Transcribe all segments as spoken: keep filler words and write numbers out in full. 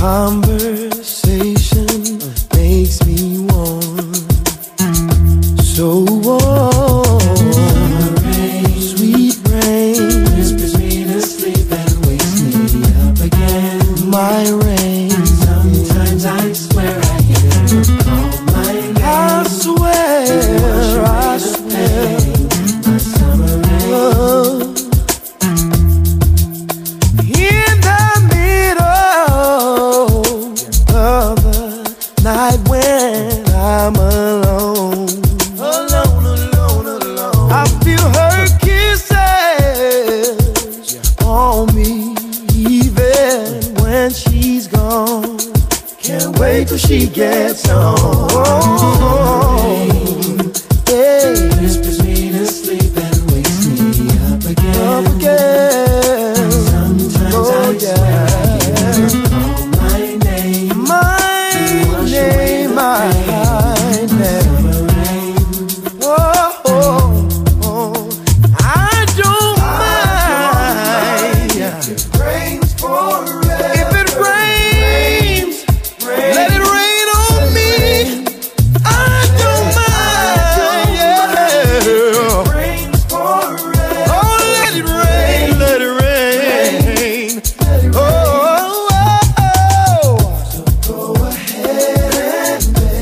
conversation makes me warm, so warm. Rain, sweet rain, whispers me to sleep and wakes me up again. My rain, sometimes I swear I hear her call my name. I swear, I swear, my summer rain. Oh. Night when I'm alone, alone, alone, alone. I feel her kisses on me, even when she's gone. Can't wait till she gets home. Hey, whispers me to sleep and wakes me up again. Up again. Sometimes oh, I yeah. swear I hear her call my name. My name, my name. Oh, oh, oh. I don't mind if it rains forever. If it rains, let it rain on me. I don't mind, yeah. If it rains forever. Oh, let it rain, let it rain. Oh, oh, oh. So go ahead.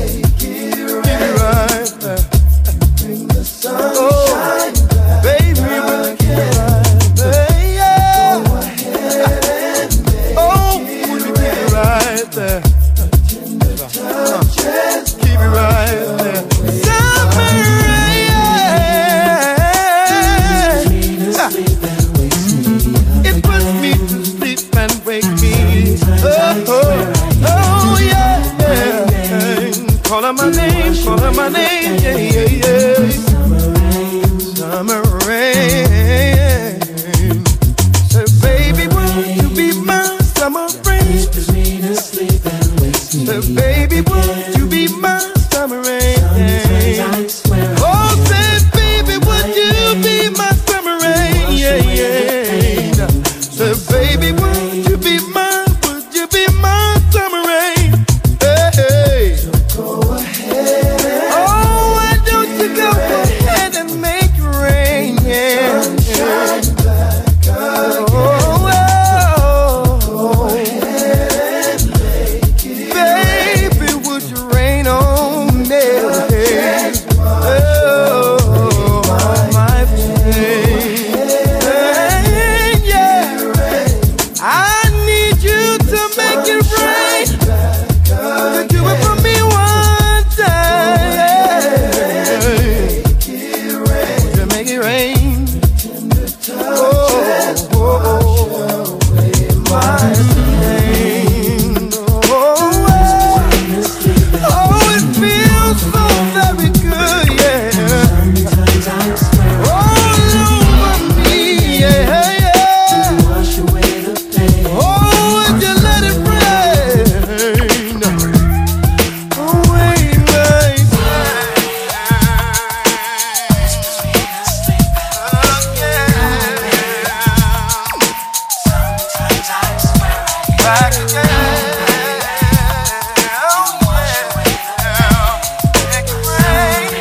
Calling my name, calling my name, yeah, yeah, yeah. Summer rain, summer rain. So baby, won't you be my summer rain? Whispers me to sleep and wakes me up. So baby, won't you be my summer rain? Oh, say baby, would you be my summer rain? Yeah, yeah. So baby, won't you be my, would you be my summer rain? Hey, hey. Go ahead. Oh, why don't you go ahead and make it rain? Yeah. Sunshine back again. Oh, oh, oh. Go ahead and make it baby, rain. Would you rain on me? Oh, my pain. Yeah. I need you to make it rain. You do it for me one time. To make it rain. Oh, oh, oh, my pain. Oh, oh, it feels so very good, yeah. All over me, yeah, yeah. Oh, would you let it rain? Oh, wait, wait. Back again. Oh, yeah. Make it rain.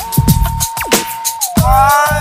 Why?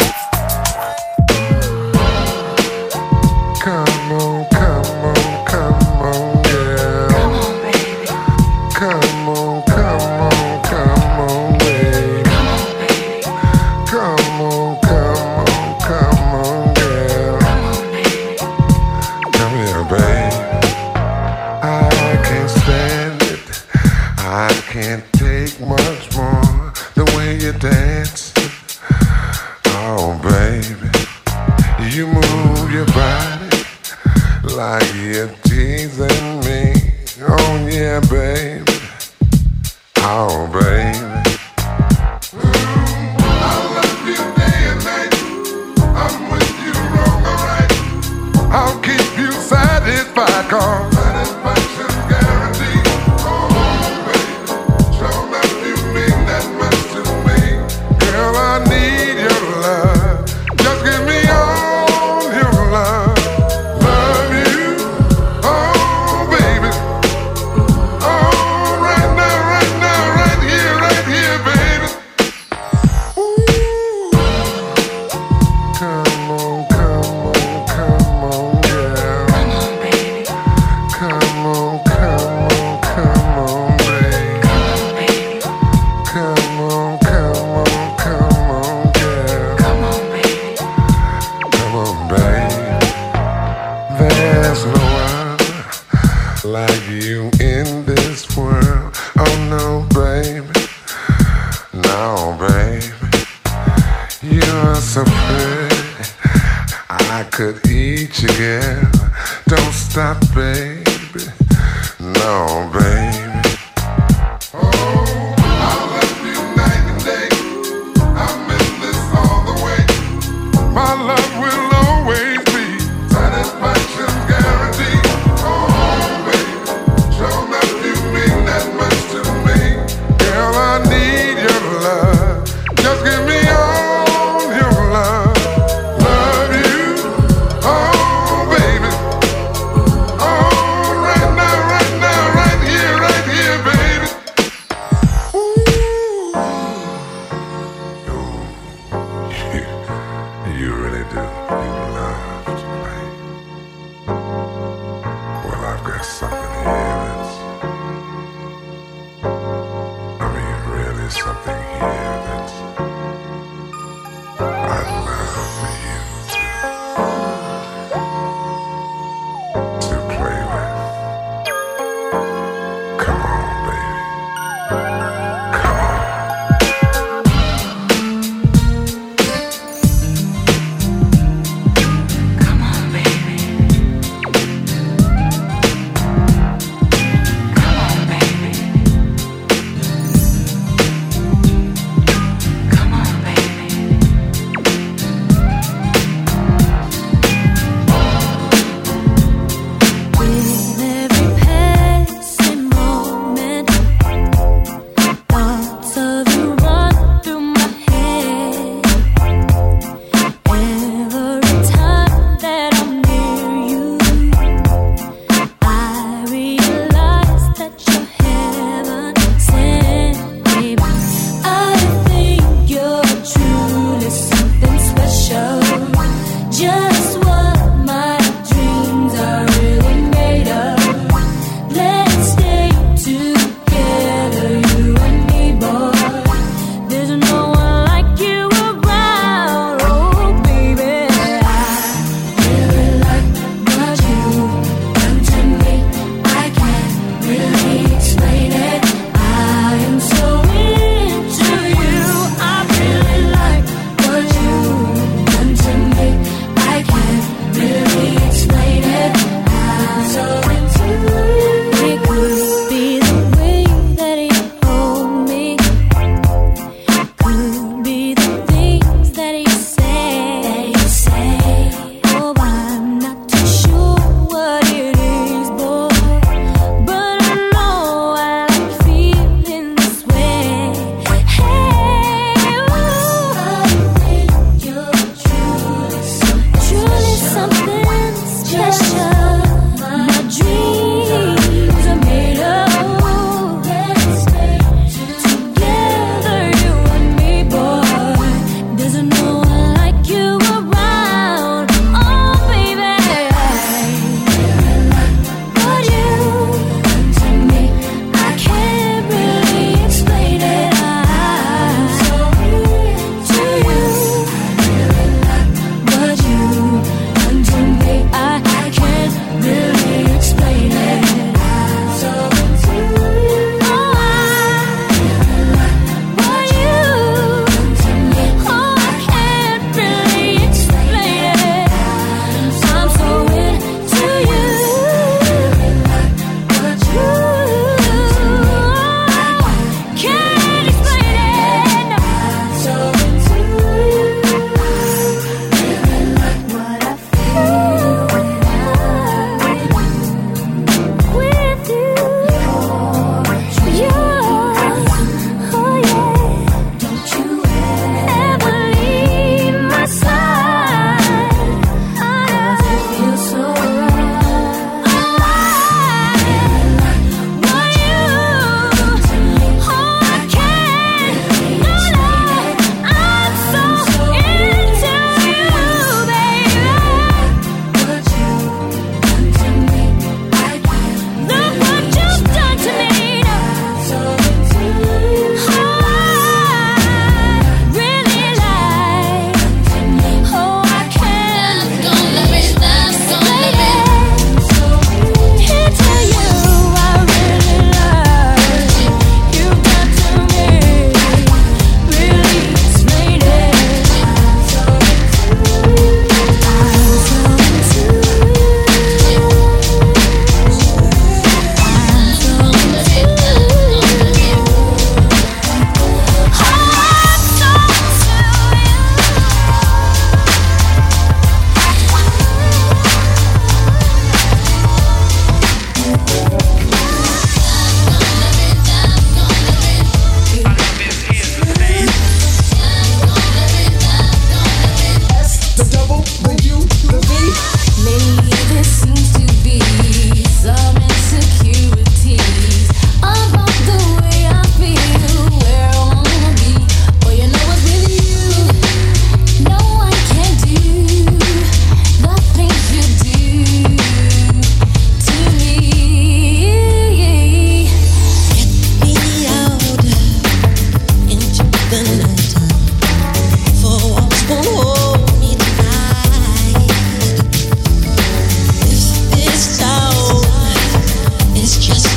Come on, come on, come on, girl. Come on, baby. Come on, come on, come on, baby. Come on, baby. Come on, come on, come on, girl. Come on, baby. Come here, babe. I can't stand it. I can't take much more. The way you dance. Oh, baby. You move your body like you're teasing me. Oh, yeah, baby. Oh, baby. I love you day and night. I'm with you wrong, alright. I'll keep you satisfied, cause satisfaction guaranteed. Oh, baby, show that you mean that much to me. Girl, I need your love. Just give me all your love. Love you, oh baby. like you in this world. Oh no, baby, no, baby, you're so pretty. I could eat you, girl. Don't stop, baby, no, baby. My love will always be satisfaction guaranteed. Oh, baby, show enough you mean that much to me. Girl, I need your love. Just give me all your love. Love you, oh, baby. Oh, right now, right now, right here.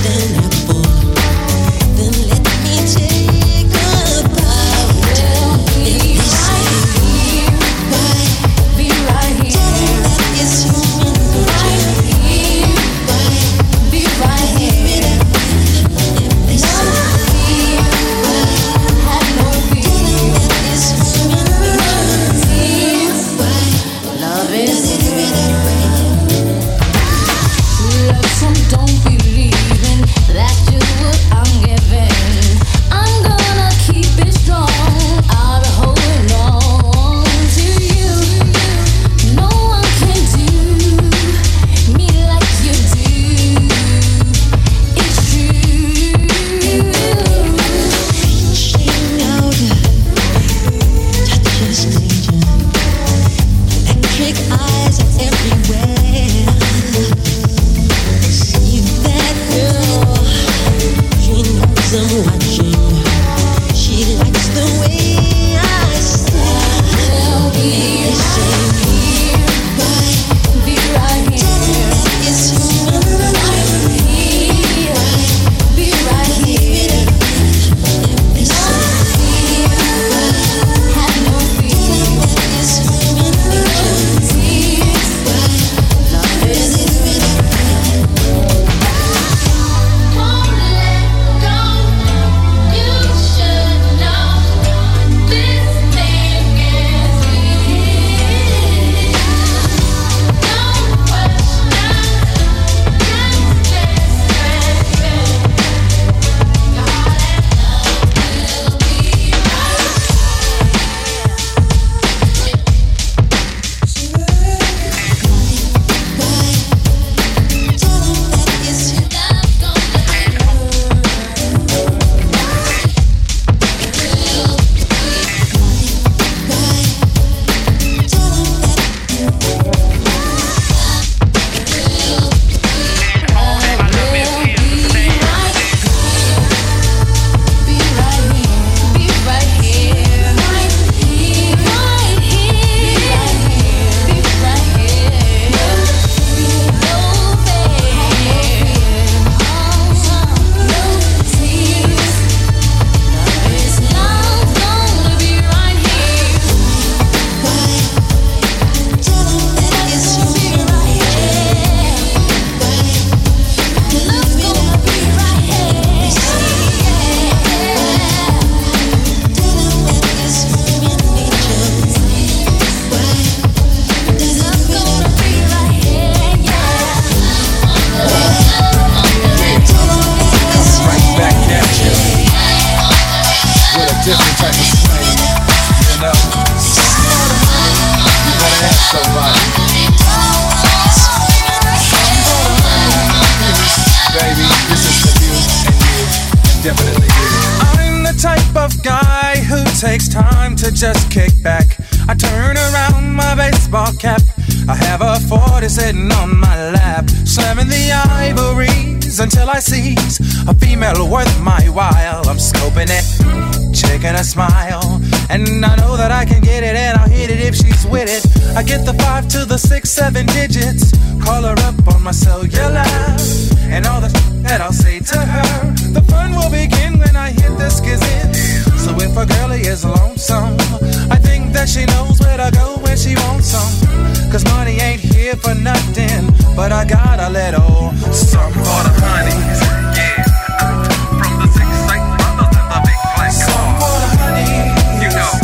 takes time to just kick back. I turn around my baseball cap. I have a forty sitting on my lap, slamming the ivories until I seize a female worth my while. I'm scoping it, checking a smile, and I know that I can get it and I'll hit it if she's with it. I get the five to the six, seven digits, call her up on my cellular, and all the that I'll say to her. The fun will begin when I hit the skizzin'. So if a girlie is lonesome, I think that she knows where to go when she wants some. Cause money ain't here for nothing, but I got a little something for the honeys. Yeah, from the six eight brothers to the big black car. Something for the honeys. You know,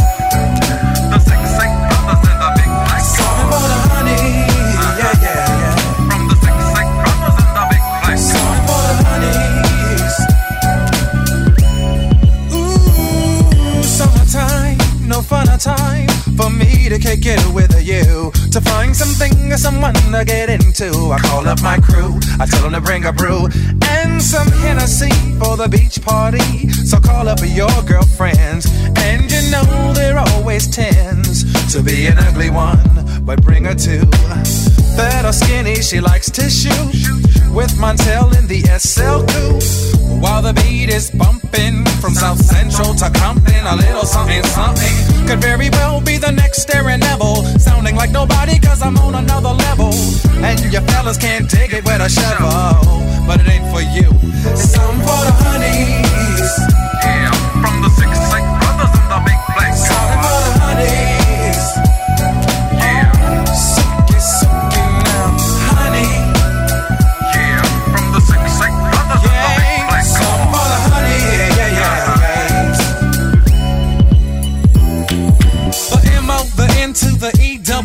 the six eight brothers and the big black car. Something for the honeys. Uh-huh. Yeah, yeah, yeah. From the six eight brothers and the big black car. Something for the honeys. Ooh, summertime, no funner time for me to kick it with you, to find something or someone to get into. I call up my crew, I tell them to bring a brew and some Hennessy for the beach party. So call up your girlfriends, and you know there always tends to be an ugly one, but bring her two. Fat or skinny, she likes to shoot with Montel in the S L coupe, while the beat is bumping from South Central to Compton. A little something, something could very well be the next Aaron Neville, sounding like nobody cause I'm on another level, and your fellas can't dig it with a shovel, but it ain't for you.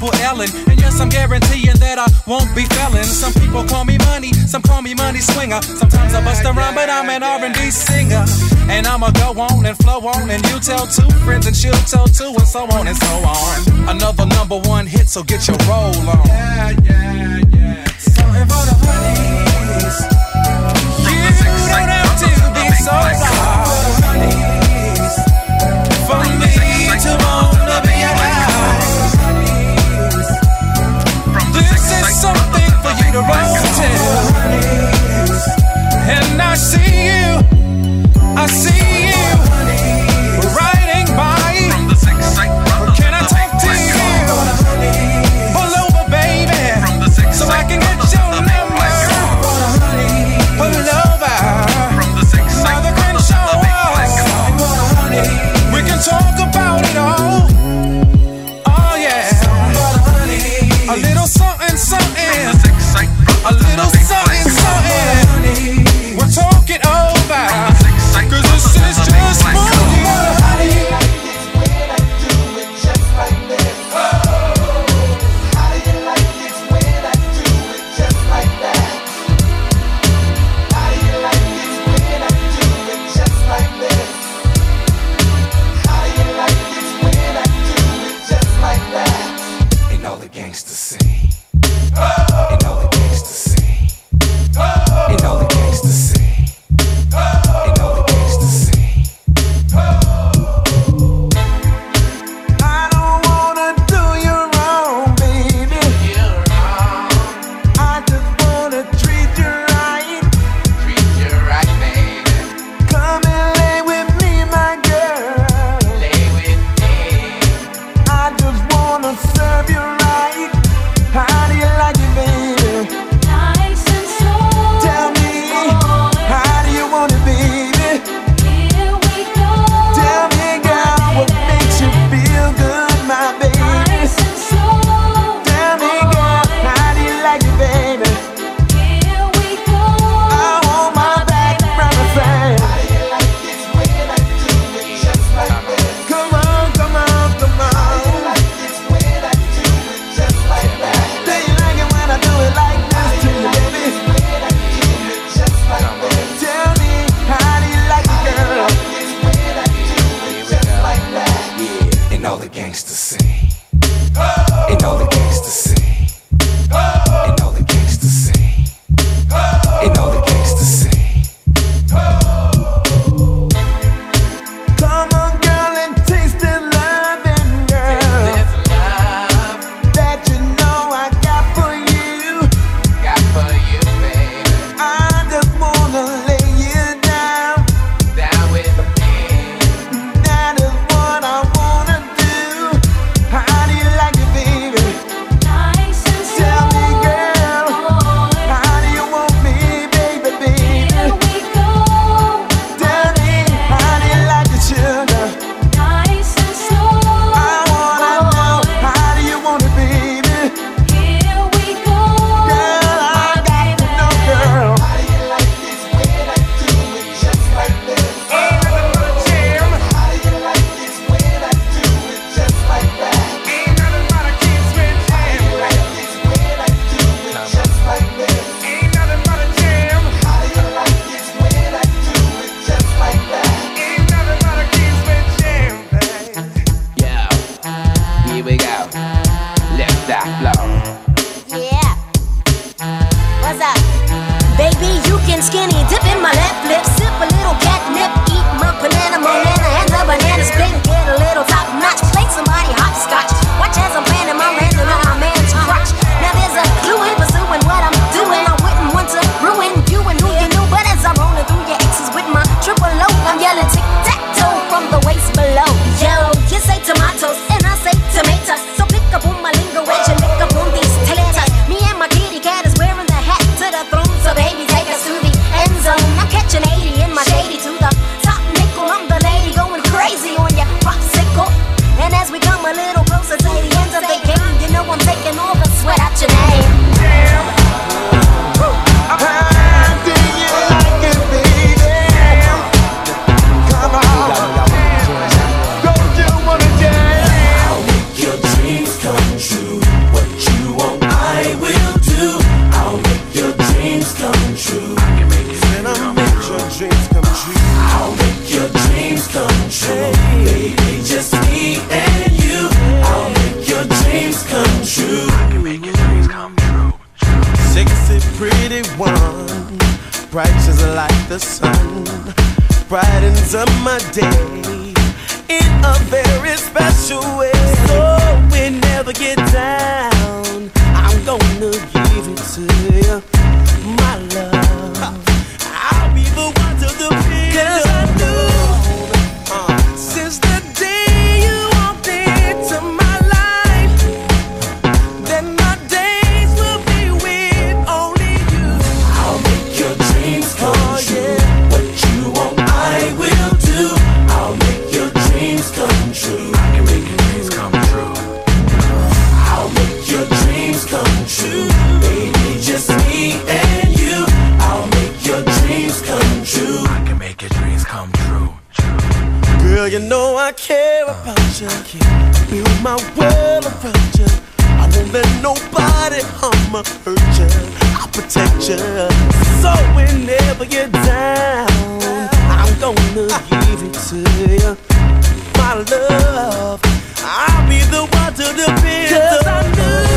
double Ellen. And yes, I'm guaranteeing that I won't be felling. Some people call me money, some call me money swinger. Sometimes I bust around, but I'm an R and B singer. And I'ma go on and flow on, and you tell two friends, and she'll tell two, and so on and so on. Another number one hit, so get your roll on. Yeah, yeah, yeah. Something for the honeys. You don't have to be so hard. For me to wanna be alive. This is something for you to roll to. And I see you, I see you riding by. Can I talk to you? Pull over, baby, so I can get your number. Pull over, Mother Crenshaw. We can talk about it all. Oh yeah, a little something, something, a little something, something. We'll talk it over, 'cause it's the sun brightens up my day in a very special way. So we never get down, I'm gonna give it to you, my love. I'll be the one to depend. 'Cause I knew uh, since the day you walked into my life that my days will be with only you. I'll make your dreams come oh, true. Yeah. What you want, I will do. I'll make your dreams come true. I can make your dreams come true. I'll make your dreams come true. Baby, just me and you. I'll make your dreams come true. I can make your dreams come true. Girl, you know I care about you. Build my world around you. I won't let nobody harm or hurt you. I'll protect you. So whenever you're down, I'm gonna give it to you, my love. I'll be the one to depend. 'Cause I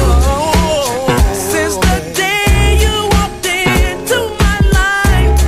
knew since the day you walked into my life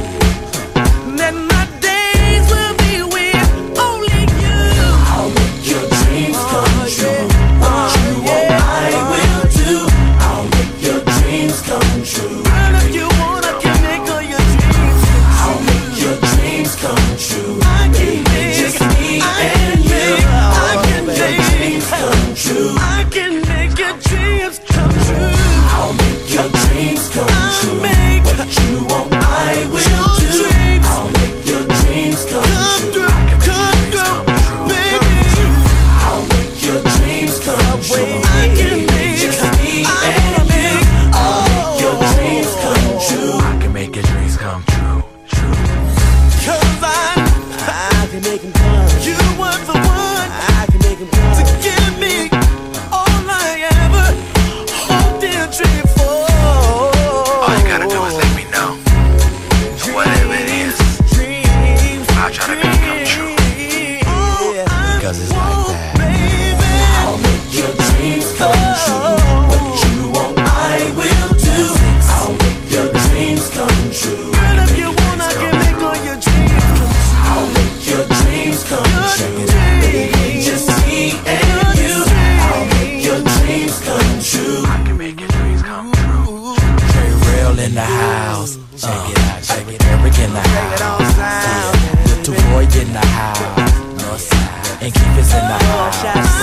that my days will be with only you. I'll make your dreams come true. What you want, I will do. I'll make your dreams come true. And if you want, I can make all your dreams come true. I'll make your dreams come true. I can make just me and you. I can make dreams come true. I can make your dreams come true. I'll make your dreams come true. What you want, I will do. I'll make your dreams come true. Come true, baby. I'll make your dreams come true. I can make just me and you. I'll make your dreams come true. I can make your dreams come true. True. 'Cause I, I can make them come. You were the one I can make them come. To give me all I ever hoped and dreamed for. All you gotta do is let me know. And whatever it is, Dreams, I'll try to make it come true. Because it's like that. baby. I'll make your dreams come true. What you want, I will do. I'll make your dreams come true. And if you want, I can make all your dreams come true. I'll make your dreams come true. Baby, just me and you. I'll make your dreams come true. I can make your dreams come true. Trey Real in the house. Check it out, check it. Eric in the house. Little Roy in the house. Northside. And Keith is in the house.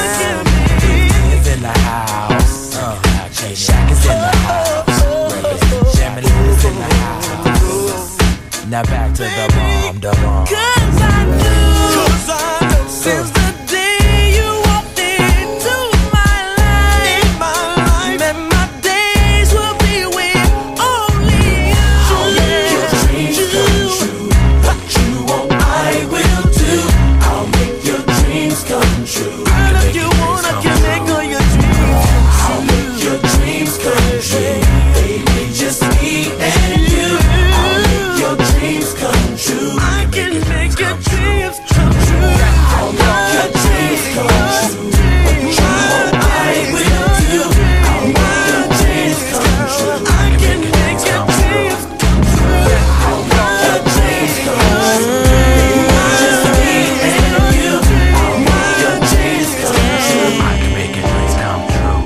Is in the house. Uh, Shaq is in the house. Jamie is in the house. Now back to the bomb, the bomb. 'Cause I knew, 'Cause I knew since the day you walked into my life, my life, that my days will be with only you. I'll make your dreams come true. What you want, I will do. I'll make your dreams come true. And if you want, I can make all your dreams come true. I'll make your dreams come true. Baby, just me and you. I'll make your dreams come true. I can make your dreams come true. I'll make your dreams come true. What you want, I will do. I'll make your dreams come true. I can make your dreams come true. I'll make your dreams come true. Just me and you. I'll make your dreams come true. I can make your dreams come true.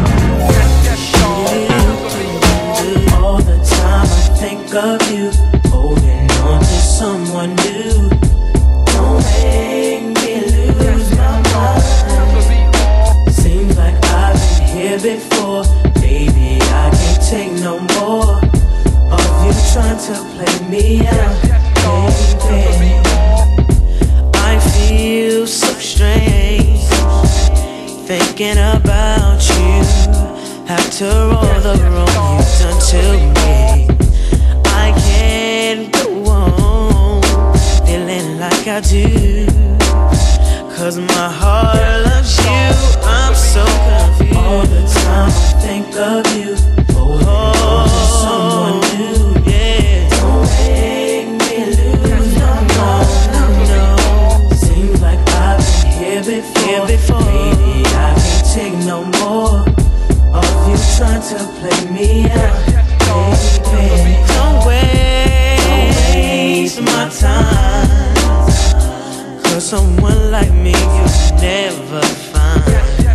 All the time I think of you, holding on to someone new. Don't make me lose my mind. Seems like I've been here before. Baby, I can't take no more of you trying to play me out, baby. I feel so strange thinking about you. After all the wrong you've done to me, I can't go on feeling like I do. 'Cause my heart loves you, I'm so confused. All the time I think of you, holding on to someone new. Yeah, don't make me lose my mind. No, seems like I've been here before. Here before. Baby, I can't take no more of you trying to play me out, baby. Don't wait. Don't wait. never find.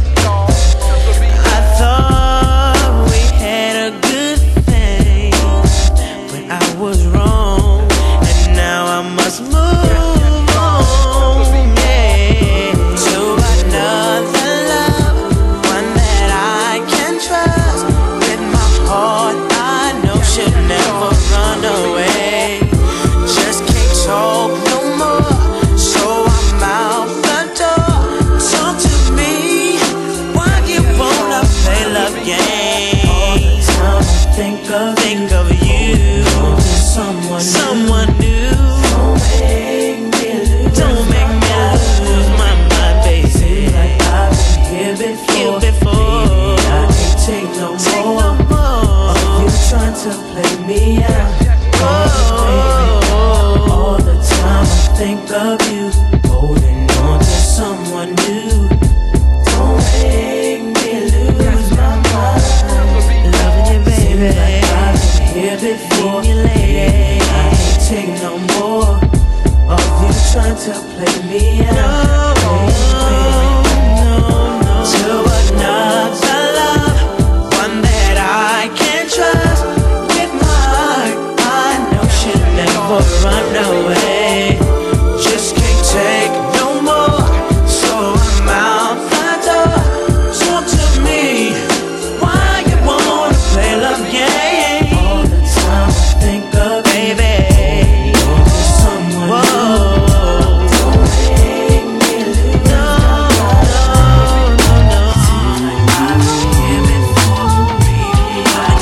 I thought we had a good thing, but I was wrong, and now I must move on, yeah, to another love, one that I can trust. With my heart I know should never run away. Just can't talk no more, so I'm out the door. Talk to me, why you wanna play love games? All the time I think of, think of you, someone, someone new. Don't make me lose, don't make me lose my mind, baby. Seems like I've been here before, here before. Baby, I can't take no take more, no more. Of you trying to play me out. Oh, baby, all the time I think of you, holding on to someone new. Don't make me lose my mind. Loving you, baby. Seems like I've been here before. You, lady. I can't take no more of you trying to play me out. No, no, no. To another love, one that I can trust. With my heart, I know she'll never run away. Just can't take no more, so I'm out the door. Talk to me, why you wanna play love game? All the time I think of baby, someone new. Don't make me lose. No, no, no, no. I've been here before, baby.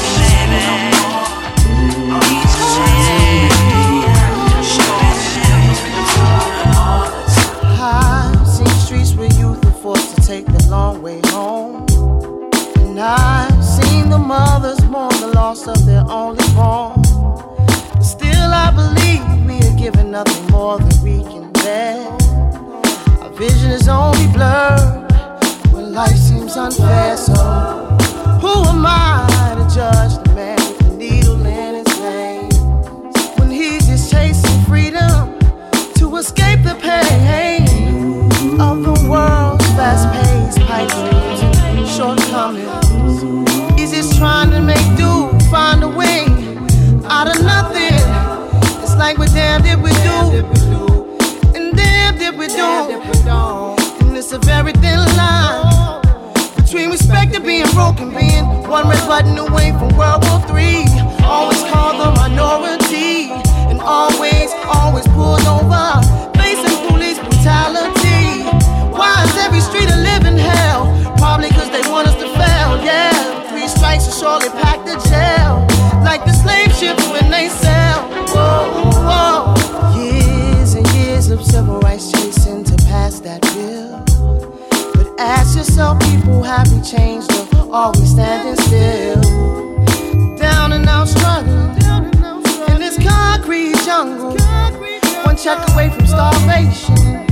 I've seen streets where youth are forced to take the long way home. And I've seen the mothers mourn the loss of their only born. But still I believe we are given nothing more than we can bear. Our vision is only blurred when life seems unfair. So who am I to judge the man with the needle in his veins, when he's just chasing freedom to escape the pain of the world's fast-paced pipe dreams and shortcomings? He's just trying to make do, find a way out of nothing. It's like we're damned if we do, and damned if we don't. And it's a very thin line between respect and being broken, being one red button away from World War Three. Always called the minority, and always, always pulled over, facing police brutality. Why is every street a living hell? Probably cause they want us to fail, yeah. Three strikes will surely pack the jail, like the slave ships when they sail. Whoa, whoa. Years and years of civil rights chasing to pass that bill. But ask yourself, people, have we changed or are we standing still? Down and out struggling in this concrete jungle, one check away from starvation,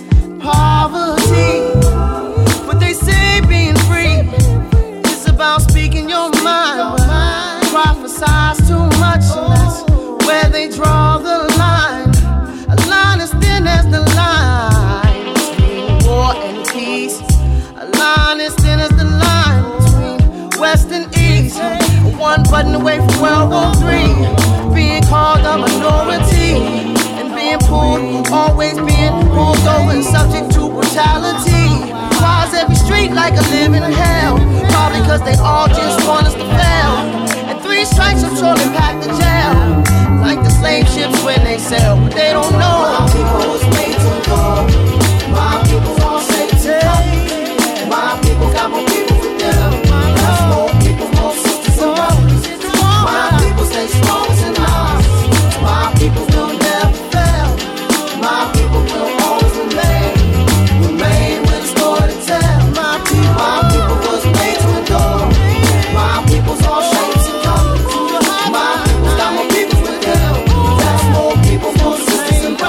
poverty. But they say being free is about speaking your mind, but prophesize too much, and that's where they draw the line. A line as thin as the line between war and peace. A line as thin as the line between West and East. One button away from World War Three, being called a minority and being pulled, always being pulled over and subject to brutality. Why is every street like a living hell? Probably cause they all just want us to fail. And three strikes will surely pack the jail, like the slave ships when they sail. But they don't know my people was made to go. My people's all safe to come. My people got more people for them. That's more people, more sisters and brothers. My people stay strong and ours. My people will never fail. My people will always remain. Remain with a story to tell. My people, my people was made to adore. My people's all shapes and colors. My people's got more people with them. That's more people, more sisters and brothers.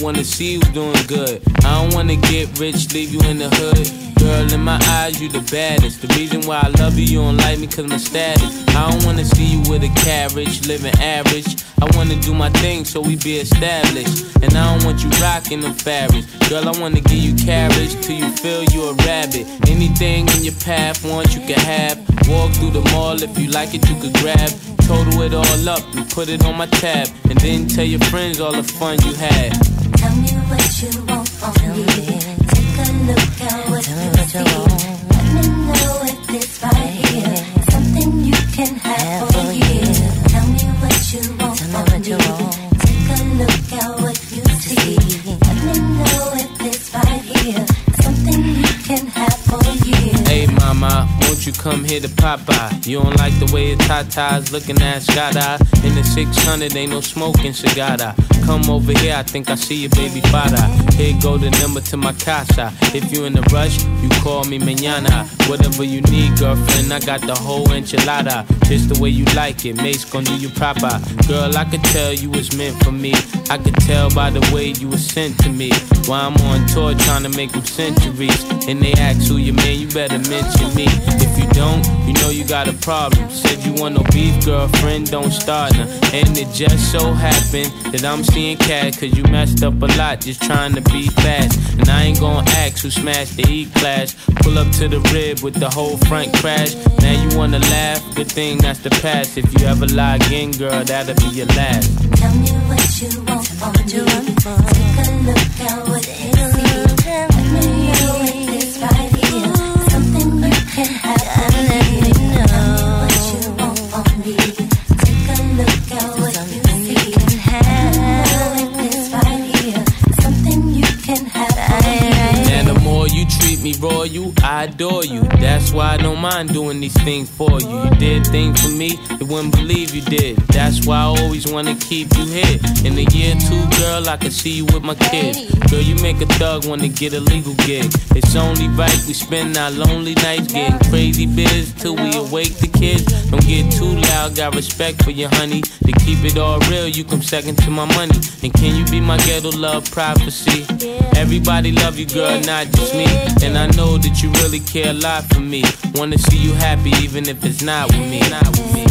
wanna see you doing good. I don't wanna get rich, leave you in the hood. Girl, in my eyes, you the baddest. The reason why I love you, you don't like me cause my status. I don't wanna see you with a carriage, living average. I wanna do my thing so we be established. And I don't want you rocking them fabrics. Girl, I wanna give you carriage till you feel you a rabbit. Anything in your path, want you can have. Walk through the mall, if you like it, you could grab. Total it all up and put it on my tab. And then tell your friends all the fun you had. Tell me what you want from me. Take a look at what you see. Let me know if it's right here. Something you can have for a year. Tell me what you want from me. Take a look at what you see. Let me know if it's right here. Something you can have for a year. Hey mama, won't you come here to Popeye? You don't like the way your tatas looking at Skada. In the six hundred, ain't no smoking cigar. Come over here, I think I see your baby father. Here go the number to my casa. If you in a rush, you call me mañana. Whatever you need, girlfriend, I got the whole enchilada. Just the way you like it, mate's gon' do you proper. Girl, I could tell you was meant for me. I could tell by the way you was sent to me. While I'm on tour trying to make them centuries. And they ask who you man, you better mention me. If you don't, you know you got a problem. Said you want no beef, girlfriend, don't start now. And it just so happened that I'm seeing cat cause you messed up a lot just trying to be fast. And I ain't gon' ask who smashed the E-Class. Pull up to the rib with the whole front crash. Now you wanna laugh, good thing that's the past. If you ever lie again, girl, that'll be your last. Tell me what you want from me. Take a look at what you see. Let me know if it's right here. Something you can have for me. Tell me what you want from me. Take a look at what you see. Let me know if it's right here. Something you can have for me. Now the more you treat me royal, I adore you. That's why I don't mind doing these things for you. You did things for me, you wouldn't believe you did. That's why I always wanna keep you here. In a year or two, girl, I can see you with my kids. Girl, you make a thug wanna get a legal gig. It's only right we spend our lonely nights getting crazy biz till we awake the kids. Don't get too loud, got respect for you, honey. To keep it all real, you come second to my money. And can you be my ghetto love prophecy? Everybody love you, girl, not just me. And I know that you really care a lot for me. Wanna see you happy even if it's not with me. Not with me.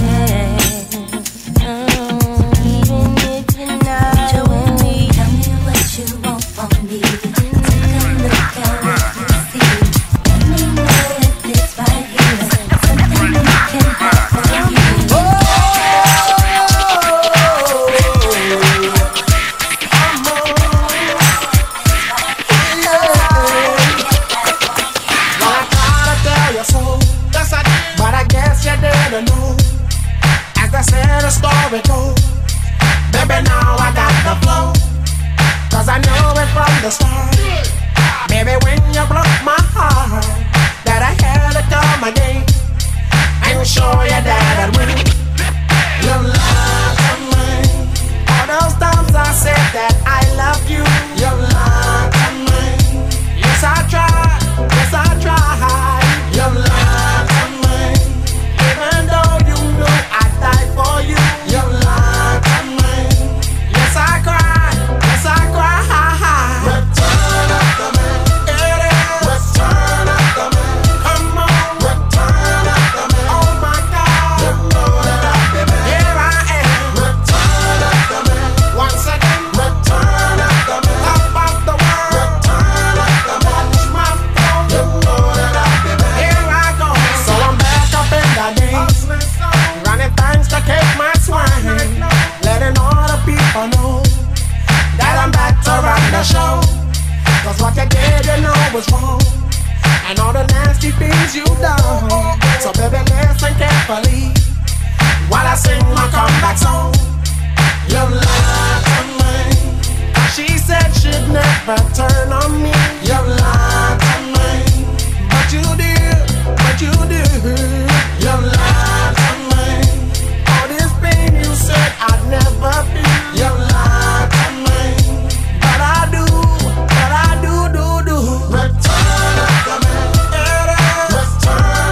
Tell me what you want from me. Take a look at what you see. Let me know if it's right here. Something you can have for you. The story goes, baby, now I got the flow, cause I know it from the start. Baby, when you broke my heart, that I had to come again and show you that I'd win. You love me. All those times I said that I love you. You love me. Yes, I tried. Yes, I tried. You love me. Even though you know I died for you. You lied to me. Yes, I cried. Yes, I cried. Return of the man. Return of the man. Come on. Return of the man. Oh my God. You know that I've been bad. Here I am. Return of the man. Once again. Return of the man. Top of the world. Return of the man. Watch my phone. You know that I've been bad. Here I go. So I'm back up in the game. Running things to keep my swine. Letting all the people know that I'm back to run the show. Cause what you did, you know was wrong. And all the nasty things you done. So baby, listen carefully while I sing my comeback song. You lied to me. She said she'd never turn on me. You lied to me. But you did, but you did. You lied to me. All this pain you said I'd never feel. You lied to me. But I do, but I do, do, do. Return of the man. Return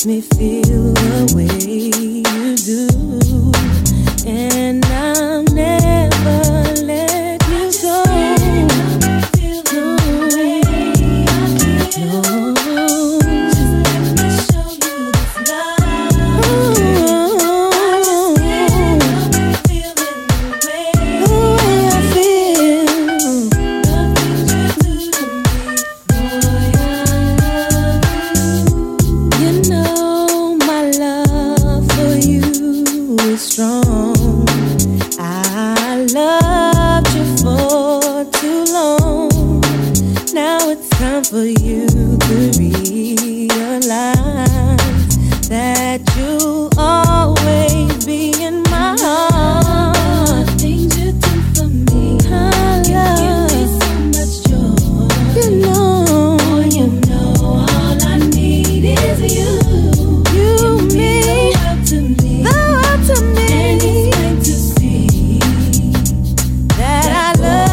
makes me feel the way you do, and I'll never let you go. For you to realize that you'll always be in my heart. The things you do for me, I love. You give me so much joy. You know, oh, you know, all I need is you. You, me, the world to me, the world to me. And it's plain to see that I love.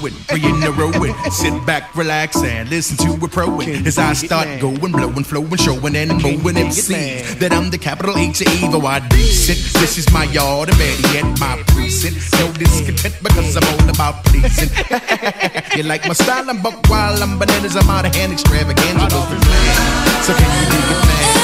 it, three in a row it. Sit back, relax, and listen to a pro it. As I start going, blowing, flowing, showing, and mowing M Cs. That I'm the capital H of evil, I decent. This is my yard, and better yet, my precinct. No discontent because I'm all about pleasing. You like my style? I'm buck wild, I'm bananas, I'm out of hand, extravaganza. So can you dig it, man?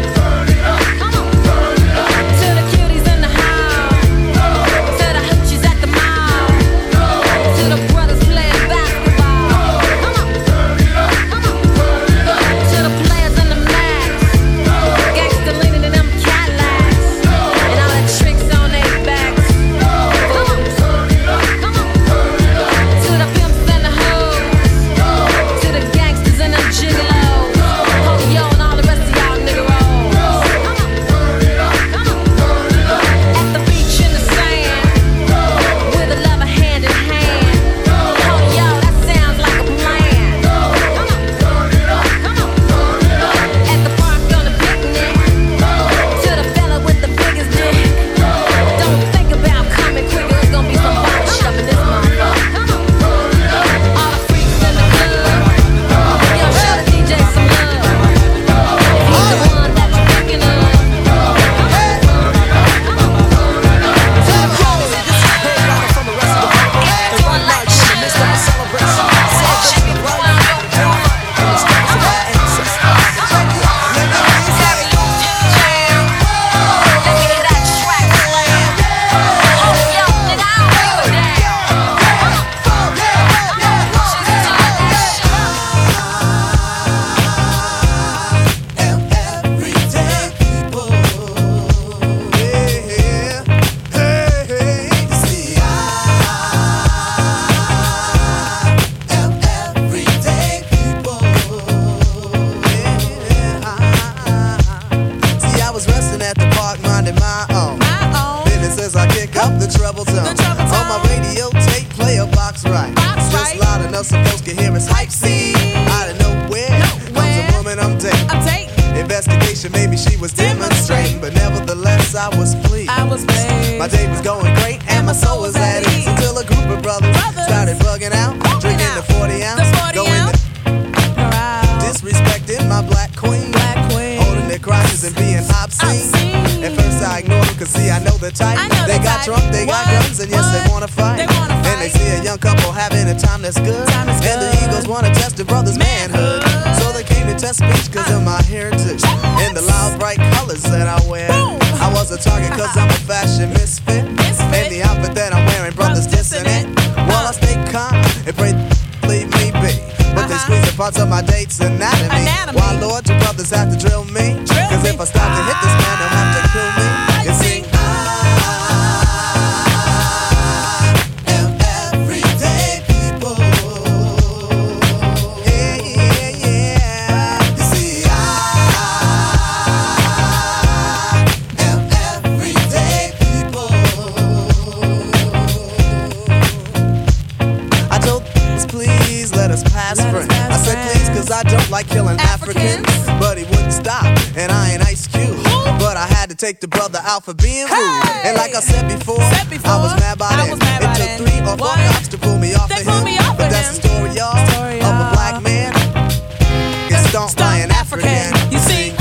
To the cuties in the house, to the hoochies maybe she was demonstrating, but nevertheless I was pleased. I was pleased. My day was going great and my soul was at ease until a group of brothers, brothers. started bugging out, bugging drinking out. the forty ounce, the forty going ounce. To disrespecting my black queen, black queen, holding their crotches and being obscene. obscene. At first I ignored them, cause see I know the type. Know they the got type. drunk, they what? got guns, and yes what? they wanna fight. They wanna fight. And they see a young couple having a time that's good, time is and good. the egos wanna test the brother's manhood. manhood. So they came to test speech cause uh. of my heritage and the loud bright colors that I wear. Boom. I was a target cause I'm a fashion misfit, misfit. And the outfit that I'm wearing, brothers dissing it. While I stay calm and pray leave me be, but uh-huh. they squeeze the parts of my date's anatomy. anatomy. Why Lord, you brothers have to drill me, drill cause me. If I stop to hit this man, they'll have to kill me. You see, I don't like killing Africans. Africans, but he wouldn't stop, and I ain't Ice Cube. Ooh. But I had to take the brother out for being hey. rude. And like I said before, said before I was mad by then. Mad it took then. three or four cops to pull me off they of him. Off but that's him. the story, y'all, story, of a black man gets stomped by an African. African. You see,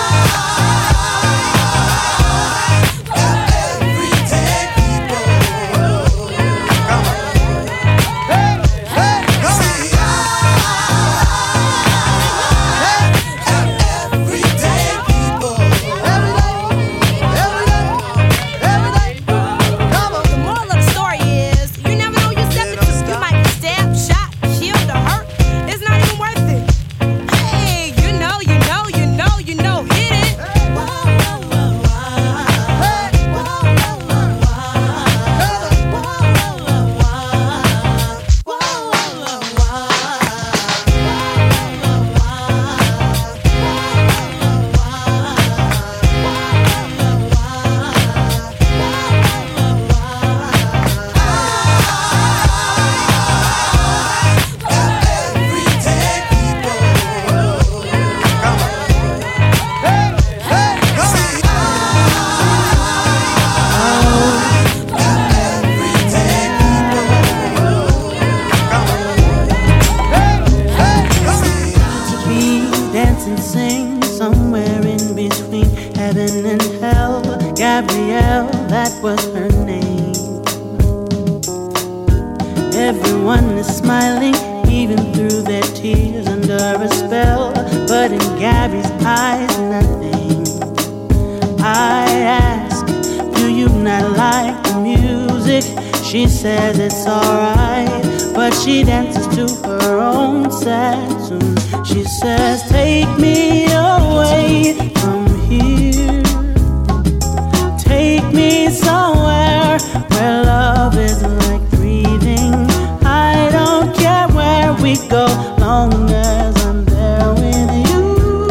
She says it's alright, but she dances to her own sad tune. She says, take me away from here. Take me somewhere where love is like breathing. I don't care where we go, long as I'm there with you.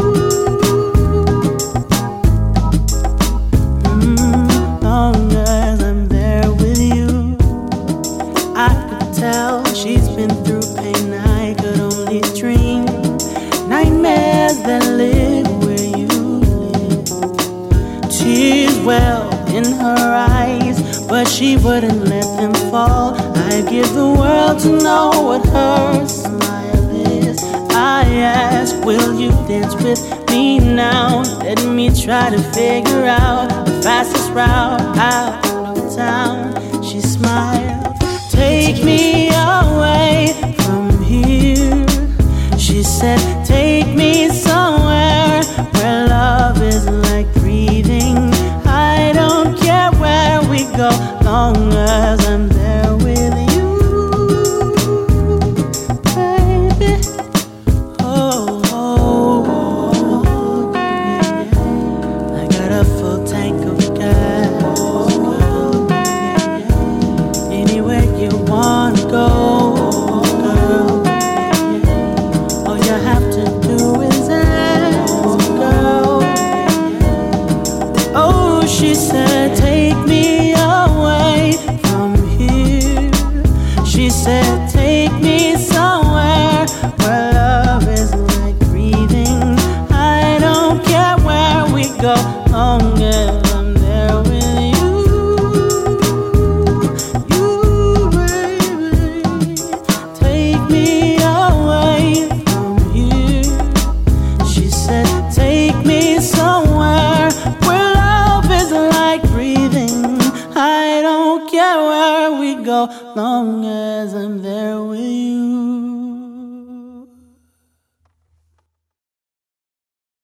Mm, long as I'm there with you. I could tell she's been through pain I could only dream. Nightmares that live where you live. Tears well in her eyes, but she wouldn't let them fall. I'd give the world to know what her smile is. I ask, will you dance with me now? Let me try to figure out the fastest route out of town. She smiled. Take me away from here. She said, take me somewhere where love is like breathing. I don't care where we go, long as I'm there with you, baby. Oh, oh, oh, yeah. I got a full tank of gas. Anywhere you wanna go, your longing.